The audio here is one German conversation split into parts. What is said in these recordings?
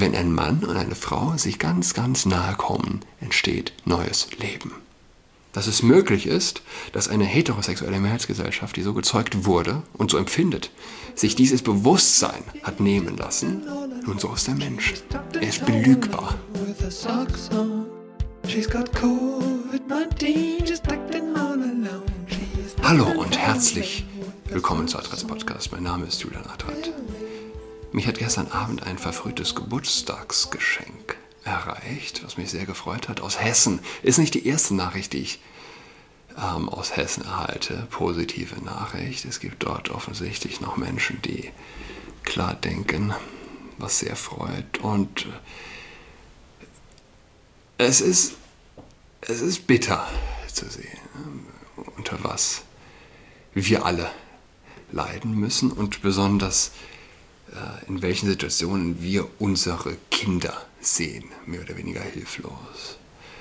Wenn ein Mann und eine Frau sich ganz, ganz nahe kommen, entsteht neues Leben. Dass es möglich ist, dass eine heterosexuelle Mehrheitsgesellschaft, die so gezeugt wurde und so empfindet, sich dieses Bewusstsein hat nehmen lassen, nun so ist der Mensch. Er ist belügbar. Hallo und herzlich willkommen zu Adrats Podcast. Mein Name ist Julian Adrat. Mich hat gestern Abend ein verfrühtes Geburtstagsgeschenk erreicht, was mich sehr gefreut hat. Aus Hessen. Ist nicht die erste Nachricht, die ich aus Hessen erhalte. Positive Nachricht. Es gibt dort offensichtlich noch Menschen, die klar denken, was sehr freut. Und es ist bitter zu sehen, unter was wir alle leiden müssen und besonders in welchen Situationen wir unsere Kinder sehen, mehr oder weniger hilflos.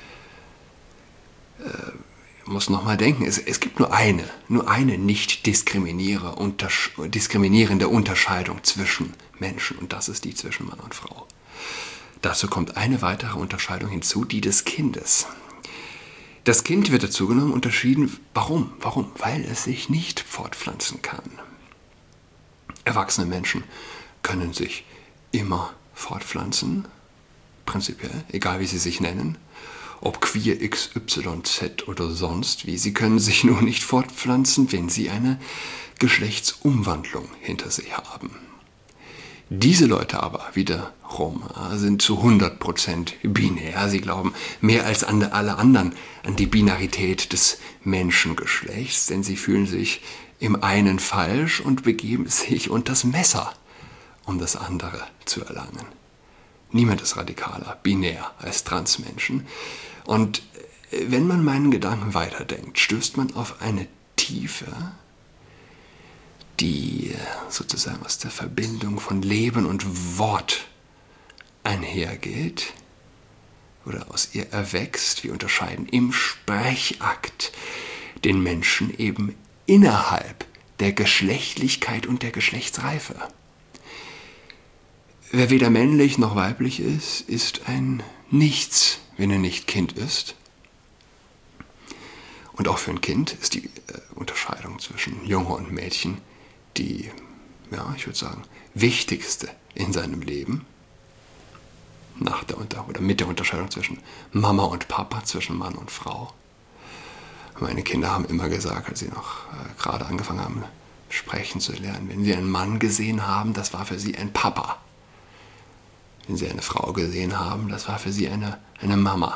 Ich muss nochmal denken, es gibt nur eine nicht diskriminierende Unterscheidung zwischen Menschen, und das ist die zwischen Mann und Frau. Dazu kommt eine weitere Unterscheidung hinzu, die des Kindes. Das Kind wird dazu genommen, unterschieden. Warum? Weil es sich nicht fortpflanzen kann. Erwachsene Menschen können sich immer fortpflanzen, prinzipiell, egal wie sie sich nennen, ob queer XYZ oder sonst wie. Sie können sich nur nicht fortpflanzen, wenn sie eine Geschlechtsumwandlung hinter sich haben. Diese Leute aber wiederum sind zu 100% binär. Sie glauben mehr als alle anderen an die Binarität des Menschengeschlechts, denn sie fühlen sich im einen falsch und begeben sich unter das Messer, um das andere zu erlangen. Niemand ist radikaler, binär als Transmenschen. Und wenn man meinen Gedanken weiterdenkt, stößt man auf eine Tiefe, die sozusagen aus der Verbindung von Leben und Wort einhergeht oder aus ihr erwächst. Wir unterscheiden im Sprechakt den Menschen eben innerhalb der Geschlechtlichkeit und der Geschlechtsreife. Wer weder männlich noch weiblich ist, ist ein Nichts, wenn er nicht Kind ist. Und auch für ein Kind ist die Unterscheidung zwischen Junge und Mädchen die, ich würde sagen, wichtigste in seinem Leben. Mit der Unterscheidung zwischen Mama und Papa, zwischen Mann und Frau. Meine Kinder haben immer gesagt, als sie noch gerade angefangen haben, sprechen zu lernen, wenn sie einen Mann gesehen haben, das war für sie ein Papa. Wenn sie eine Frau gesehen haben, das war für sie eine Mama.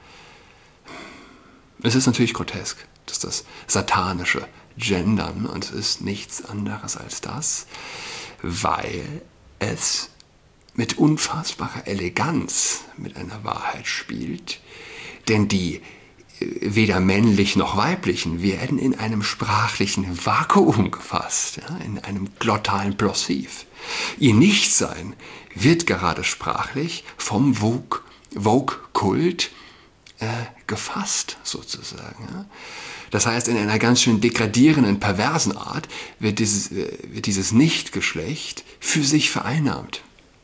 Es ist natürlich grotesk, dass das satanische Gendern, und es ist nichts anderes als das, weil es mit unfassbarer Eleganz mit einer Wahrheit spielt, denn die weder männlich noch weiblichen werden in einem sprachlichen Vakuum gefasst, in einem glottalen Plosiv. Ihr Nichtsein wird gerade sprachlich vom Vogue-Kult gefasst, sozusagen. Das heißt, in einer ganz schön degradierenden, perversen Art wird dieses Nicht-Geschlecht für sich vereinnahmt.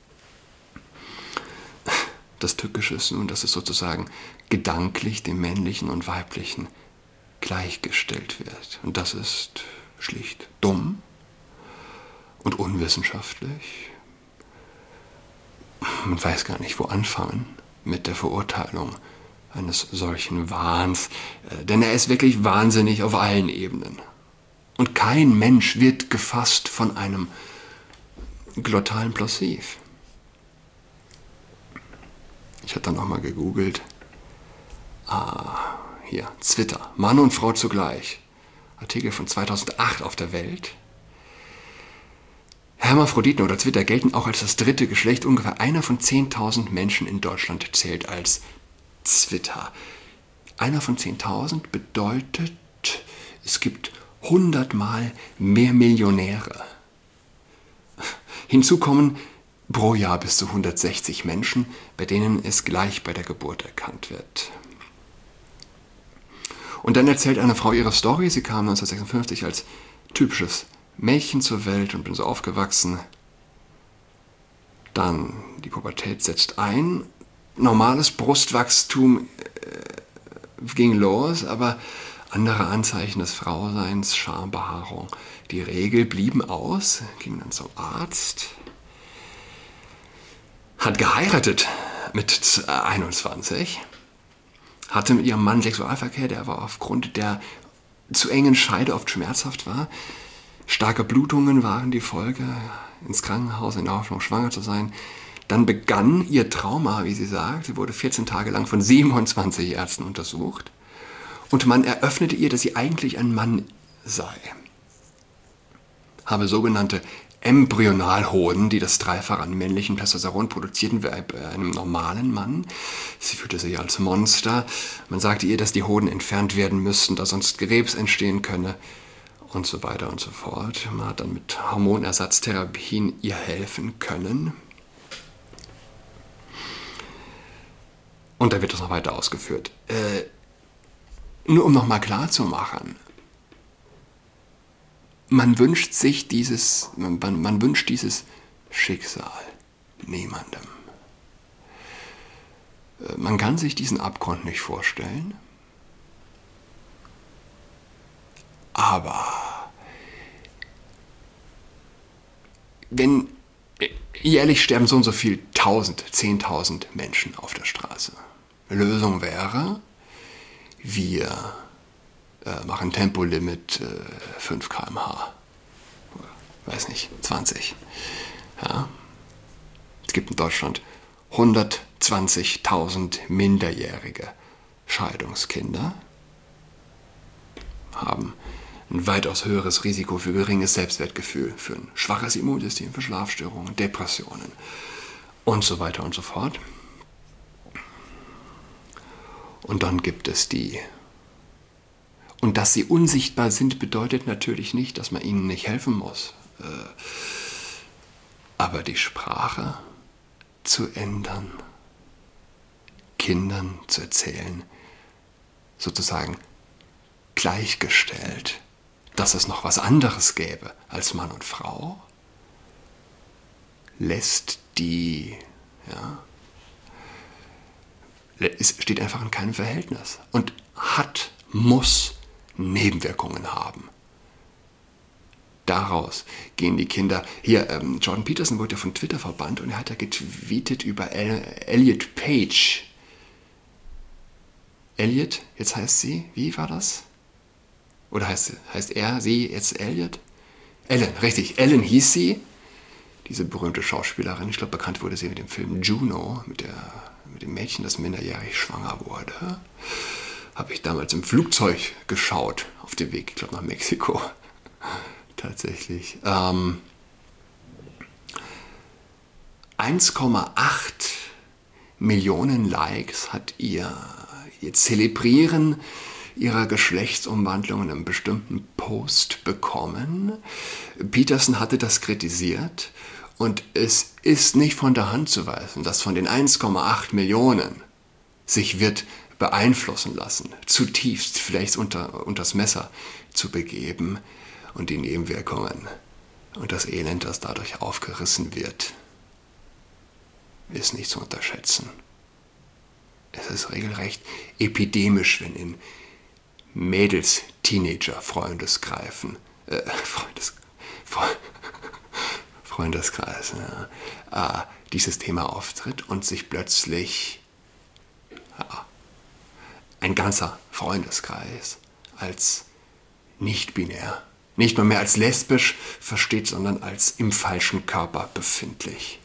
Das Tückische ist nun, dass es sozusagen gedanklich dem Männlichen und Weiblichen gleichgestellt wird. Und das ist schlicht dumm und unwissenschaftlich. Man weiß gar nicht, wo anfangen mit der Verurteilung eines solchen Wahns, denn er ist wirklich wahnsinnig auf allen Ebenen. Und kein Mensch wird gefasst von einem glottalen Plosiv. Ich habe dann nochmal gegoogelt. Hier, Twitter, Mann und Frau zugleich. Artikel von 2008 auf der Welt. Hermaphroditen oder Twitter gelten auch als das dritte Geschlecht. Ungefähr einer von 10.000 Menschen in Deutschland zählt als Twitter. Einer von 10.000 bedeutet, es gibt 100-mal mehr Millionäre. Hinzu kommen pro Jahr bis zu 160 Menschen, bei denen es gleich bei der Geburt erkannt wird. Und dann erzählt eine Frau ihre Story. Sie kam 1956 als typisches Mädchen zur Welt und bin so aufgewachsen. Dann die Pubertät setzt ein. Normales Brustwachstum ging los, aber andere Anzeichen des Frauseins, Schambehaarung, die Regel blieben aus, ging dann zum Arzt, hat geheiratet mit 21, hatte mit ihrem Mann Sexualverkehr, der aber aufgrund der zu engen Scheide oft schmerzhaft war. Starke Blutungen waren die Folge, ins Krankenhaus in der Hoffnung, schwanger zu sein. Dann begann ihr Trauma, wie sie sagt. Sie wurde 14 Tage lang von 27 Ärzten untersucht. Und man eröffnete ihr, dass sie eigentlich ein Mann sei. Habe sogenannte Embryonalhoden, die das Dreifache an männlichen Testosteron produzierten wie bei einem normalen Mann. Sie fühlte sich als Monster. Man sagte ihr, dass die Hoden entfernt werden müssten, da sonst Krebs entstehen könne und so weiter und so fort. Man hat dann mit Hormonersatztherapien ihr helfen können. Und da wird das noch weiter ausgeführt. Nur um nochmal klar zu machen, man wünscht dieses Schicksal niemandem. Man kann sich diesen Abgrund nicht vorstellen, aber wenn jährlich sterben so und so viel 10.000 Menschen auf der Straße. Lösung wäre, wir machen Tempolimit 5 km/h. Weiß nicht, 20. Ja. Es gibt in Deutschland 120.000 minderjährige Scheidungskinder, haben ein weitaus höheres Risiko für geringes Selbstwertgefühl, für ein schwaches Immunsystem, für Schlafstörungen, Depressionen und so weiter und so fort. Und dann gibt es die. Und dass sie unsichtbar sind, bedeutet natürlich nicht, dass man ihnen nicht helfen muss. Aber die Sprache zu ändern, Kindern zu erzählen, sozusagen gleichgestellt, dass es noch was anderes gäbe als Mann und Frau, lässt es steht einfach in keinem Verhältnis und muss Nebenwirkungen haben. Daraus gehen die Kinder. Hier, Jordan Peterson wurde ja von Twitter verbannt und er hat ja getweetet über Elliot Page. Elliot, jetzt heißt sie, wie war das? Oder heißt sie jetzt Elliot? Ellen, richtig, Ellen hieß sie. Diese berühmte Schauspielerin, ich glaube, bekannt wurde sie mit dem Film Juno, mit dem Mädchen, das minderjährig schwanger wurde. Habe ich damals im Flugzeug geschaut, auf dem Weg, ich glaube, nach Mexiko. Tatsächlich. 1,8 Millionen Likes hat ihr Zelebrieren ihrer Geschlechtsumwandlung in einem bestimmten Post bekommen. Peterson hatte das kritisiert und es ist nicht von der Hand zu weisen, dass von den 1,8 Millionen sich wird beeinflussen lassen, zutiefst vielleicht unters Messer zu begeben und die Nebenwirkungen und das Elend, das dadurch aufgerissen wird, ist nicht zu unterschätzen. Es ist regelrecht epidemisch, wenn in Mädels, Teenager, Freundeskreisen, dieses Thema auftritt und sich plötzlich ein ganzer Freundeskreis als nicht-binär, nicht nur mehr als lesbisch versteht, sondern als im falschen Körper befindlich.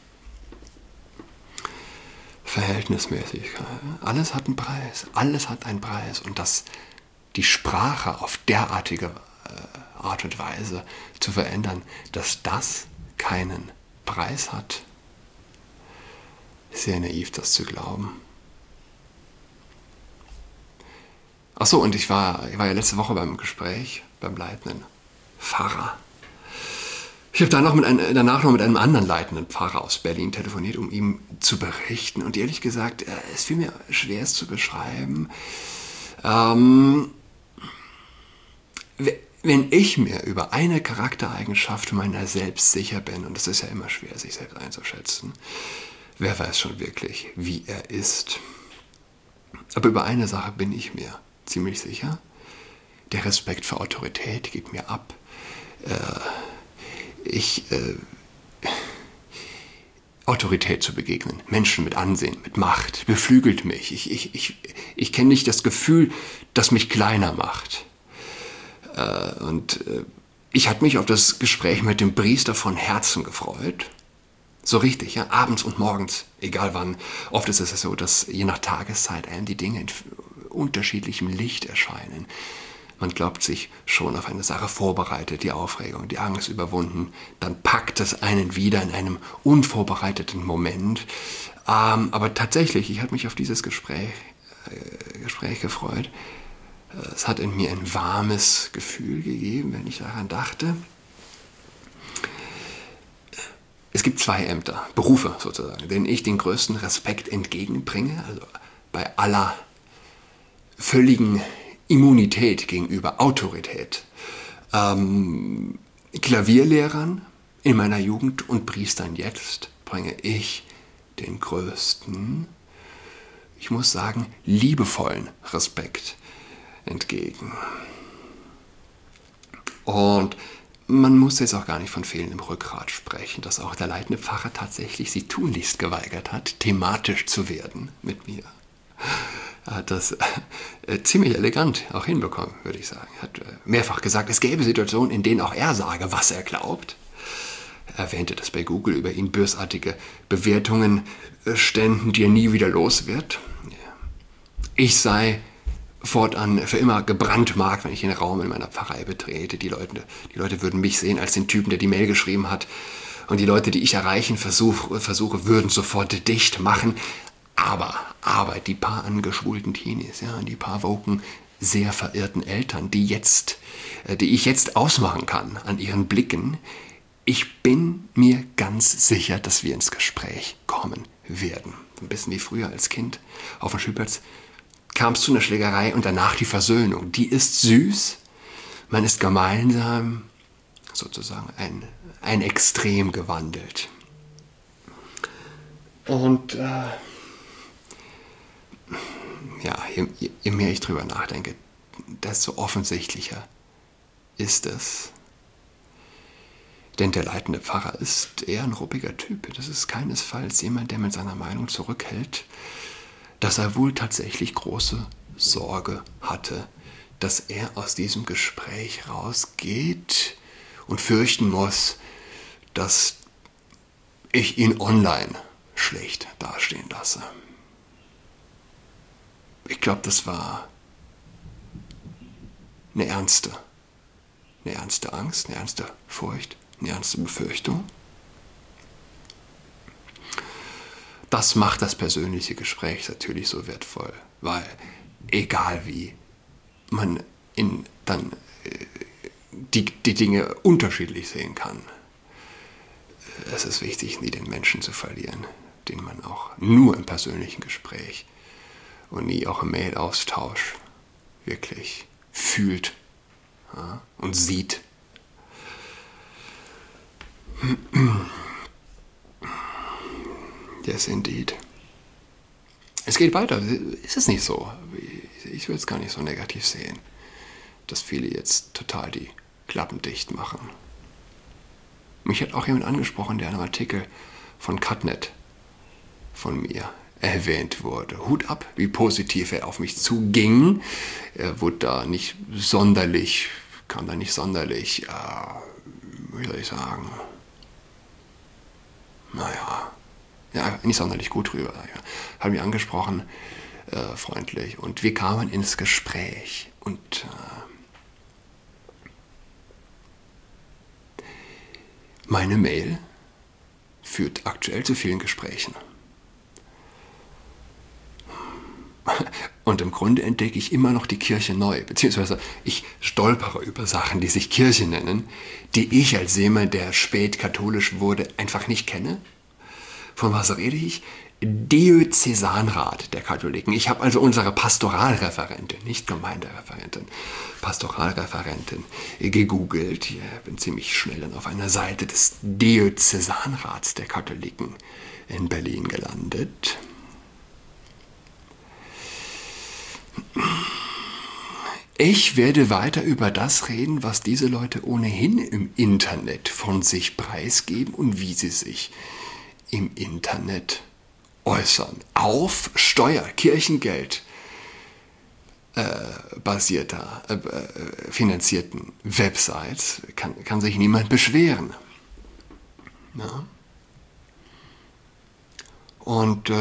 Verhältnismäßigkeit. Alles hat einen Preis. Alles hat einen Preis. Und dass die Sprache auf derartige Art und Weise zu verändern, dass das keinen Preis hat, sehr naiv, das zu glauben. Achso, und ich war ja letzte Woche beim Gespräch beim leitenden Pfarrer. Ich habe danach noch mit einem anderen leitenden Pfarrer aus Berlin telefoniert, um ihm zu berichten. Und ehrlich gesagt, es fiel mir schwer, es zu beschreiben. wenn ich mir über eine Charaktereigenschaft meiner selbst sicher bin, und es ist ja immer schwer, sich selbst einzuschätzen, wer weiß schon wirklich, wie er ist. Aber über eine Sache bin ich mir ziemlich sicher. Der Respekt für Autorität gibt mir ab. Autorität zu begegnen, Menschen mit Ansehen, mit Macht, beflügelt mich. Ich kenne nicht das Gefühl, das mich kleiner macht. Ich hatte mich auf das Gespräch mit dem Priester von Herzen gefreut. So richtig, ja, abends und morgens, egal wann. Oft ist es so, dass je nach Tageszeit einem die Dinge in unterschiedlichem Licht erscheinen. Man glaubt sich schon auf eine Sache vorbereitet, die Aufregung, die Angst überwunden. Dann packt es einen wieder in einem unvorbereiteten Moment. Aber tatsächlich, ich habe mich auf dieses Gespräch gefreut. Es hat in mir ein warmes Gefühl gegeben, wenn ich daran dachte. Es gibt 2 Ämter, Berufe sozusagen, denen ich den größten Respekt entgegenbringe. Also bei aller völligen Immunität gegenüber Autorität. Klavierlehrern in meiner Jugend und Priestern jetzt bringe ich den größten, ich muss sagen, liebevollen Respekt entgegen. Und man muss jetzt auch gar nicht von fehlendem Rückgrat sprechen, dass auch der leitende Pfarrer tatsächlich sich tunlichst geweigert hat, thematisch zu werden mit mir. Er hat das ziemlich elegant auch hinbekommen, würde ich sagen. Er hat mehrfach gesagt, es gäbe Situationen, in denen auch er sage, was er glaubt. Er erwähnte, dass bei Google über ihn bösartige Bewertungen ständen, die er nie wieder los wird. Ich sei fortan für immer gebrandmarkt, wenn ich den Raum in meiner Pfarrei betrete. Die Leute würden mich sehen als den Typen, der die Mail geschrieben hat. Und die Leute, die ich erreichen versuche, würden sofort dicht machen. Aber die paar angeschwulten Teenies, ja, die paar woken, sehr verirrten Eltern, die ich jetzt ausmachen kann an ihren Blicken, ich bin mir ganz sicher, dass wir ins Gespräch kommen werden. Ein bisschen wie früher als Kind auf dem Spielplatz kam es zu einer Schlägerei und danach die Versöhnung. Die ist süß, man ist gemeinsam sozusagen ein Extrem gewandelt. Und je mehr ich drüber nachdenke, desto offensichtlicher ist es. Denn der leitende Pfarrer ist eher ein ruppiger Typ. Das ist keinesfalls jemand, der mit seiner Meinung zurückhält, dass er wohl tatsächlich große Sorge hatte, dass er aus diesem Gespräch rausgeht und fürchten muss, dass ich ihn online schlecht dastehen lasse. Ich glaube, das war eine ernste Angst, eine ernste Furcht, eine ernste Befürchtung. Das macht das persönliche Gespräch natürlich so wertvoll, weil egal wie man die Dinge unterschiedlich sehen kann, es ist wichtig, nie den Menschen zu verlieren, den man auch nur im persönlichen Gespräch und nie auch im Mail-Austausch wirklich fühlt, ja, und sieht. Yes, indeed. Es geht weiter. Ist es nicht so? Ich will es gar nicht so negativ sehen, dass viele jetzt total die Klappen dicht machen. Mich hat auch jemand angesprochen, der in einem Artikel von Cutnet von mir erwähnt wurde. Hut ab, wie positiv er auf mich zuging. Er kam da nicht sonderlich, wie soll ich sagen, nicht sonderlich gut rüber. Ja. Hat mich angesprochen, freundlich, und wir kamen ins Gespräch. Und meine Mail führt aktuell zu vielen Gesprächen. Und im Grunde entdecke ich immer noch die Kirche neu, beziehungsweise ich stolpere über Sachen, die sich Kirche nennen, die ich als jemand, der spät katholisch wurde, einfach nicht kenne. Von was rede ich? Diözesanrat der Katholiken. Ich habe also unsere Pastoralreferentin, nicht Gemeindereferentin, Pastoralreferentin gegoogelt. Ich bin ziemlich schnell dann auf einer Seite des Diözesanrats der Katholiken in Berlin gelandet. Ich werde weiter über das reden, was diese Leute ohnehin im Internet von sich preisgeben und wie sie sich im Internet äußern. Auf Kirchengeld basierter, finanzierten Websites kann sich niemand beschweren. Ja? Und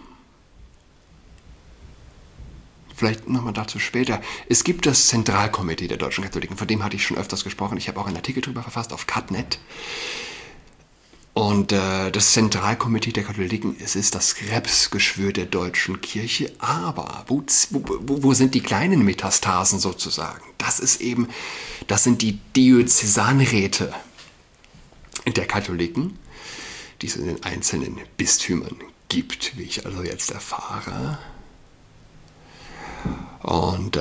vielleicht nochmal dazu später. Es gibt das Zentralkomitee der deutschen Katholiken, von dem hatte ich schon öfters gesprochen. Ich habe auch einen Artikel darüber verfasst auf Catnet. Und das Zentralkomitee der Katholiken, es ist das Krebsgeschwür der deutschen Kirche. Aber wo sind die kleinen Metastasen sozusagen? Das sind die Diözesanräte der Katholiken, die es in den einzelnen Bistümern gibt, wie ich also jetzt erfahre. Und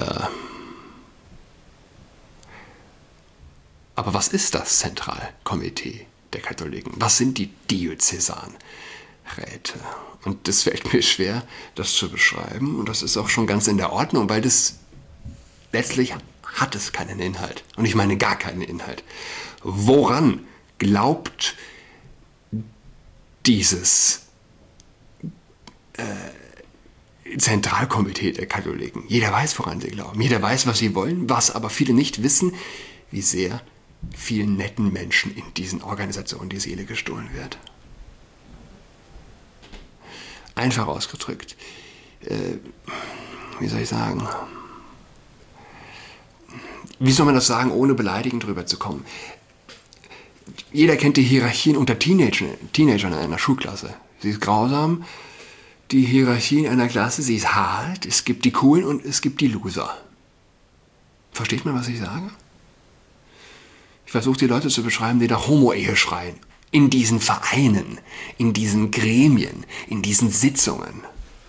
aber was ist das Zentralkomitee der Katholiken? Was sind die Diözesanräte? Und das fällt mir schwer, das zu beschreiben. Und das ist auch schon ganz in der Ordnung, weil das letztlich hat es keinen Inhalt. Und ich meine gar keinen Inhalt. Woran glaubt dieses Zentralkomitee der Katholiken? Jeder weiß, woran sie glauben. Jeder weiß, was sie wollen. Was aber viele nicht wissen, wie sehr vielen netten Menschen in diesen Organisationen die Seele gestohlen wird. Einfach ausgedrückt, wie soll ich sagen, wie soll man das sagen, ohne beleidigend drüber zu kommen? Jeder kennt die Hierarchien unter Teenagern in einer Schulklasse. Sie ist grausam, die Hierarchie in einer Klasse, sie ist hart, es gibt die Coolen und es gibt die Loser. Versteht man, was ich sage? Ich versuche die Leute zu beschreiben, die nach Homo-Ehe schreien. In diesen Vereinen, in diesen Gremien, in diesen Sitzungen.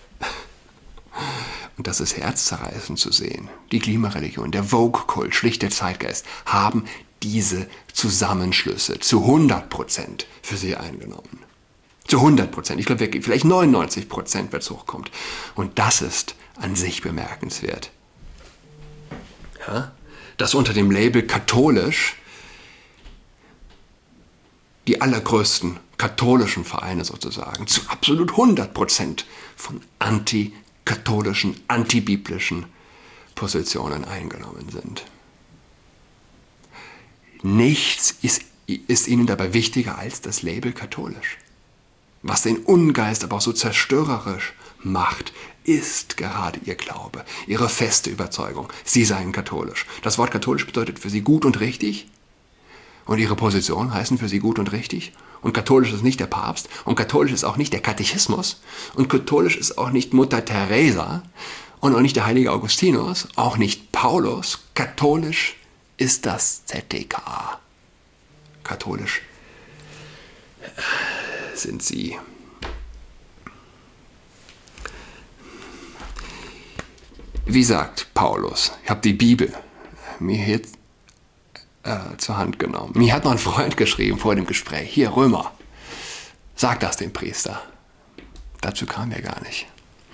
Und das ist herzzerreißend zu sehen. Die Klimareligion, der Vogue-Kult, schlicht der Zeitgeist, haben diese Zusammenschlüsse zu 100% für sie eingenommen. Zu 100%. Ich glaube, vielleicht 99%, wenn es hochkommt. Und das ist an sich bemerkenswert. Ja? Dass unter dem Label katholisch die allergrößten katholischen Vereine sozusagen zu absolut 100% von antikatholischen, antibiblischen Positionen eingenommen sind. Nichts ist ihnen dabei wichtiger als das Label katholisch. Was den Ungeist aber auch so zerstörerisch macht, ist gerade ihr Glaube, ihre feste Überzeugung. Sie seien katholisch. Das Wort katholisch bedeutet für sie gut und richtig. Und ihre Positionen heißen für sie gut und richtig. Und katholisch ist nicht der Papst. Und katholisch ist auch nicht der Katechismus. Und katholisch ist auch nicht Mutter Teresa. Und auch nicht der heilige Augustinus. Auch nicht Paulus. Katholisch ist das ZDK. Katholisch sind sie. Wie sagt Paulus? Ich habe die Bibel mir jetzt zur Hand genommen. Mir hat noch ein Freund geschrieben vor dem Gespräch. Hier, Römer, sag das dem Priester. Dazu kam er gar nicht.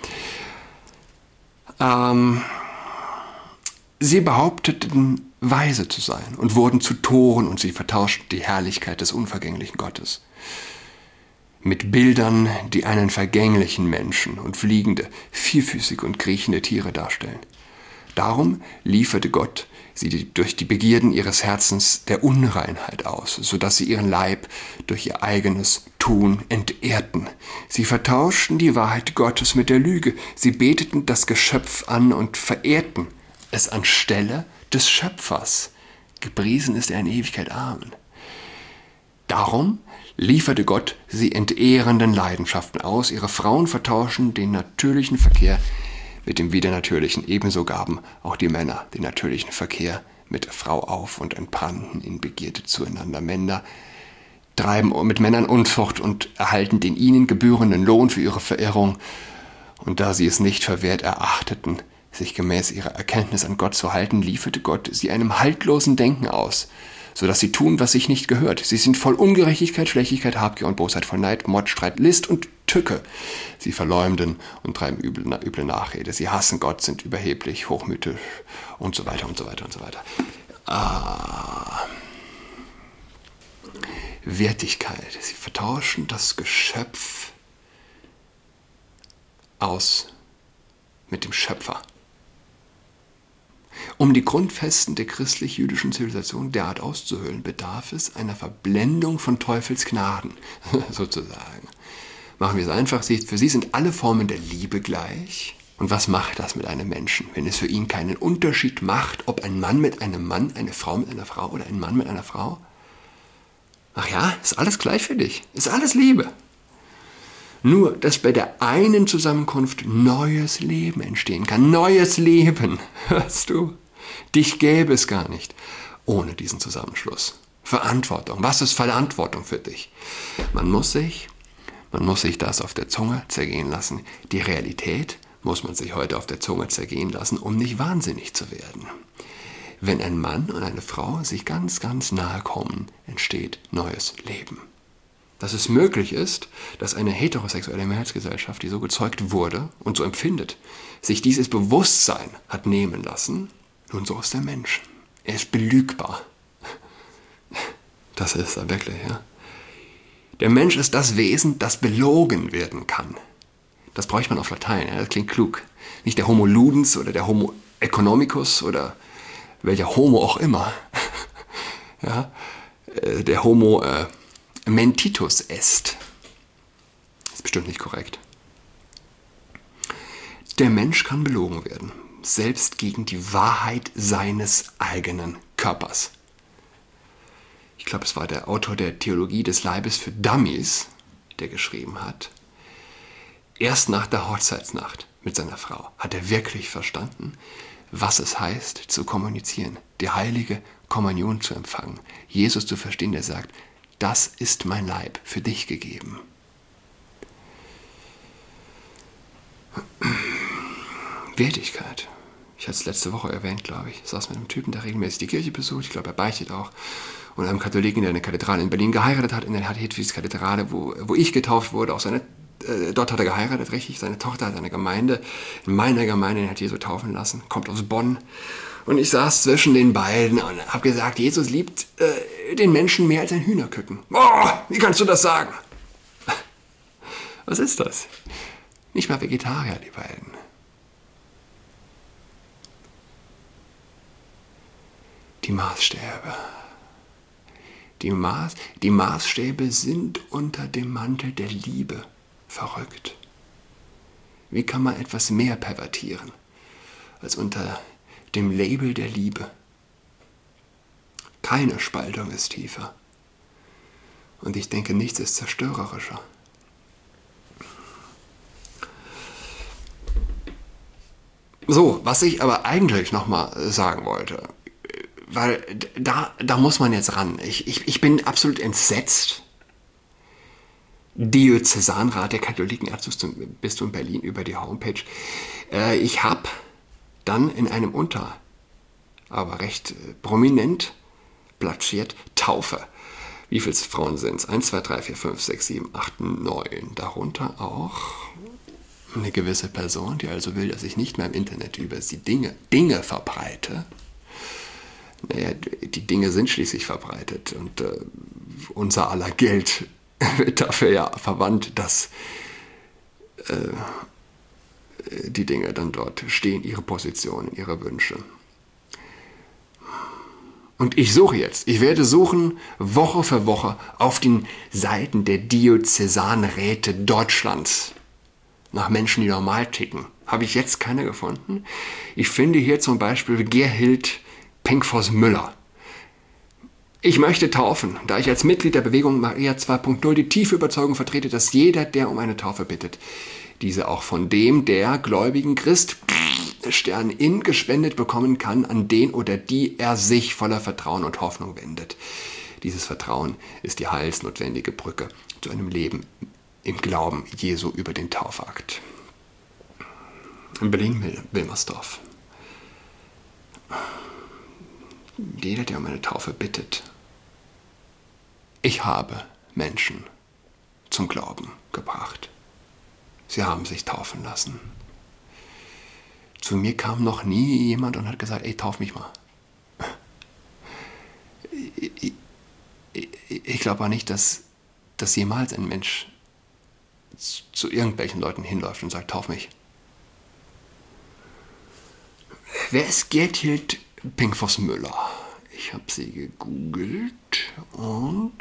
Sie behaupteten, weise zu sein und wurden zu Toren und sie vertauschten die Herrlichkeit des unvergänglichen Gottes mit Bildern, die einen vergänglichen Menschen und fliegende, vierfüßige und kriechende Tiere darstellen. Darum lieferte Gott sie durch die Begierden ihres Herzens der Unreinheit aus, sodass sie ihren Leib durch ihr eigenes Tun entehrten. Sie vertauschten die Wahrheit Gottes mit der Lüge. Sie beteten das Geschöpf an und verehrten es anstelle des Schöpfers. Gepriesen ist er in Ewigkeit. Amen. Darum lieferte Gott sie entehrenden Leidenschaften aus. Ihre Frauen vertauschen den natürlichen Verkehr mit dem Widernatürlichen. Ebenso gaben auch die Männer den natürlichen Verkehr mit der Frau auf und entbrannten in Begierde zueinander. Männer, treiben mit Männern Unzucht und erhalten den ihnen gebührenden Lohn für ihre Verirrung. Und da sie es nicht für wert erachteten, sich gemäß ihrer Erkenntnis an Gott zu halten, lieferte Gott sie einem haltlosen Denken aus, so dass sie tun, was sich nicht gehört. Sie sind voll Ungerechtigkeit, Schlechtigkeit, Habgier und Bosheit, voll Neid, Mord, Streit, List und Tücke. Sie verleumden und treiben üble Nachrede. Sie hassen Gott, sind überheblich, hochmütig und so weiter und so weiter und so weiter. Wertigkeit. Sie vertauschen das Geschöpf aus mit dem Schöpfer. Um die Grundfesten der christlich-jüdischen Zivilisation derart auszuhöhlen, bedarf es einer Verblendung von Teufels Gnaden, sozusagen. Machen wir es einfach, für sie sind alle Formen der Liebe gleich. Und was macht das mit einem Menschen, wenn es für ihn keinen Unterschied macht, ob ein Mann mit einem Mann, eine Frau mit einer Frau oder ein Mann mit einer Frau? Ach ja, ist alles gleich für dich, ist alles Liebe. Nur, dass bei der einen Zusammenkunft neues Leben entstehen kann. Neues Leben, hörst du? Dich gäbe es gar nicht ohne diesen Zusammenschluss. Verantwortung. Was ist Verantwortung für dich? Man muss sich das auf der Zunge zergehen lassen. Die Realität muss man sich heute auf der Zunge zergehen lassen, um nicht wahnsinnig zu werden. Wenn ein Mann und eine Frau sich ganz, ganz nahe kommen, entsteht neues Leben. Dass es möglich ist, dass eine heterosexuelle Mehrheitsgesellschaft, die so gezeugt wurde und so empfindet, sich dieses Bewusstsein hat nehmen lassen, nun so ist der Mensch. Er ist belügbar. Das ist er wirklich, ja. Der Mensch ist das Wesen, das belogen werden kann. Das bräuchte man auf Latein, ja, das klingt klug. Nicht der Homo ludens oder der Homo economicus oder welcher Homo auch immer. Ja, der Homo mentitus est. Ist bestimmt nicht korrekt. Der Mensch kann belogen werden, selbst gegen die Wahrheit seines eigenen Körpers. Ich glaube, es war der Autor der Theologie des Leibes für Dummies, der geschrieben hat, erst nach der Hochzeitsnacht mit seiner Frau hat er wirklich verstanden, was es heißt, zu kommunizieren, die heilige Kommunion zu empfangen, Jesus zu verstehen, der sagt, das ist mein Leib für dich gegeben. Wertigkeit. Ich hatte es letzte Woche erwähnt, glaube ich. Ich saß mit einem Typen, der regelmäßig die Kirche besucht. Ich glaube, er beichtet auch. Und einem Katholiken, der eine Kathedrale in Berlin geheiratet hat, in der Hedwigskathedrale, wo ich getauft wurde. Auch dort hat er geheiratet, richtig. Seine Tochter hat eine Gemeinde, in meiner Gemeinde, den hat Jesu taufen lassen. Kommt aus Bonn. Und ich saß zwischen den beiden und habe gesagt, Jesus liebt den Menschen mehr als ein Hühnerküken. Oh, wie kannst du das sagen? Was ist das? Nicht mal Vegetarier, die beiden. Die Maßstäbe. Die Maßstäbe sind unter dem Mantel der Liebe verrückt. Wie kann man etwas mehr pervertieren als unter dem Label der Liebe? Keine Spaltung ist tiefer. Und ich denke, nichts ist zerstörerischer. So, was ich aber eigentlich nochmal sagen wollte, weil da muss man jetzt ran. Ich bin absolut entsetzt. Diözesanrat der Katholiken Erzbistum Berlin über die Homepage. Ich habe dann in einem aber recht prominent platziert Taufe. Wie viele Frauen sind es? 1, 2, 3, 4, 5, 6, 7, 8, 9. Darunter auch eine gewisse Person, die also will, dass ich nicht mehr im Internet über sie Dinge verbreite. Naja, die Dinge sind schließlich verbreitet und unser aller Geld wird dafür ja verwandt, dass die Dinge dann dort stehen, ihre Positionen, ihre Wünsche. Und ich werde suchen, Woche für Woche auf den Seiten der Diözesanräte Deutschlands nach Menschen, die normal ticken. Habe ich jetzt keine gefunden. Ich finde hier zum Beispiel Gerhild Penkfors-Müller. Ich möchte taufen, da ich als Mitglied der Bewegung Maria 2.0 die tiefe Überzeugung vertrete, dass jeder, der um eine Taufe bittet, diese auch von dem der gläubigen Christstern gespendet bekommen kann, an den oder die er sich voller Vertrauen und Hoffnung wendet. Dieses Vertrauen ist die heilsnotwendige Brücke zu einem Leben im Glauben Jesu über den Taufakt. In Berlin-Wilmersdorf. Jeder, der um eine Taufe bittet. Ich habe Menschen zum Glauben gebracht. Sie haben sich taufen lassen. Zu mir kam noch nie jemand und hat gesagt, ey, tauf mich mal. Ich glaube auch nicht, dass jemals ein Mensch zu irgendwelchen Leuten hinläuft und sagt, tauf mich. Wer ist Gerthild Pinkfoss-Müller? Ich habe sie gegoogelt und...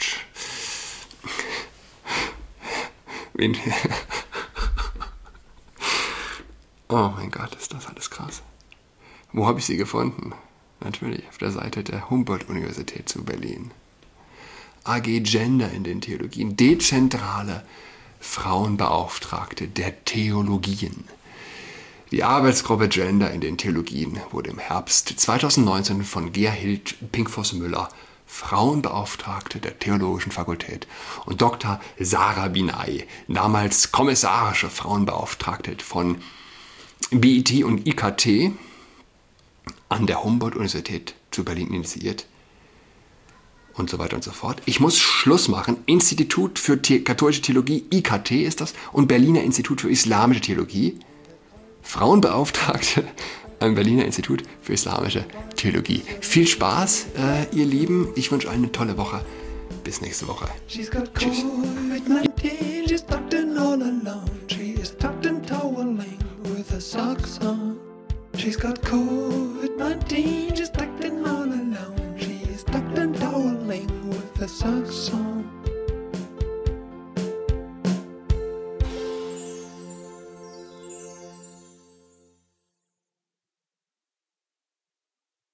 Oh mein Gott, ist das alles krass. Wo habe ich sie gefunden? Natürlich auf der Seite der Humboldt-Universität zu Berlin. AG Gender in den Theologien, dezentrale Frauenbeauftragte der Theologien. Die Arbeitsgruppe Gender in den Theologien wurde im Herbst 2019 von Gerhild Pinkfoss-Müller, Frauenbeauftragte der Theologischen Fakultät, und Dr. Sarah Binay, damals kommissarische Frauenbeauftragte von BIT und IKT, an der Humboldt-Universität zu Berlin initiiert und so weiter und so fort. Ich muss Schluss machen. Institut für katholische Theologie, IKT ist das, und Berliner Institut für islamische Theologie. Frauenbeauftragte am Berliner Institut für islamische Theologie. Viel Spaß, ihr Lieben. Ich wünsche euch eine tolle Woche. Bis nächste Woche. Tschüss. She's got COVID-19, she's tucked in all alone. She is tucked and toweling with her socks on.